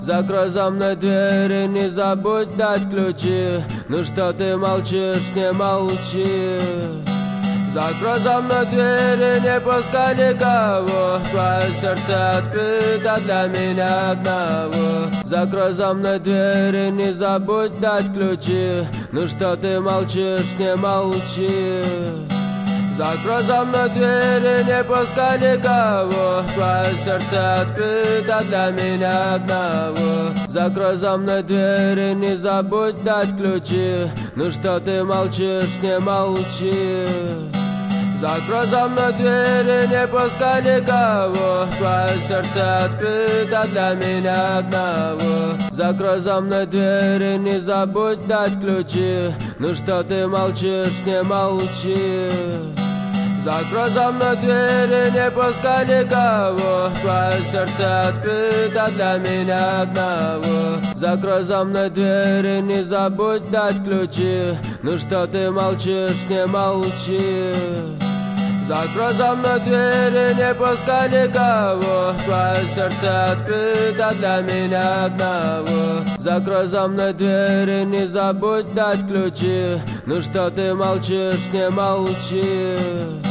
Закрой за мной дверь и не забудь дать ключи. Ну что ты молчишь, не молчи. Закрой за мной дверь и не пускай никого. Твое сердце открыто для меня одного. Закрой за мной дверь и не забудь дать ключи. Ну что ты молчишь, не молчи. Закрой за мной дверь и не пускай никого. Твое сердце открыто для меня одного. Закрой за мной дверь и не забудь дать ключи. Ну что ты молчишь, не молчи. Закрой за мной дверь и не пускай никого. Твое сердце открыто для меня одного. Закрой за мной дверь и не забудь дать ключи. Ну что ты молчишь, не молчи. Закрой за мной дверь и не пускай никого. Твое сердце открыто для меня одного. Закрой за мной дверь и не забудь дать ключи. Ну что ты молчишь, не молчи. Закрой за мной дверь и не пускай никого. Твое сердце открыто для меня одного. Закрой за мной дверь и не забудь дать ключи. Ну что ты молчишь, не молчи. Закрой за мной дверь и не забудь дать ключи. Ну что ты молчишь, не молчи. Закрой за мной дверь и не пускай никого. Твое сердце открыто для меня одного. Закрой за мной дверь и не забудь дать ключи. Ну что ты молчишь, не молчи.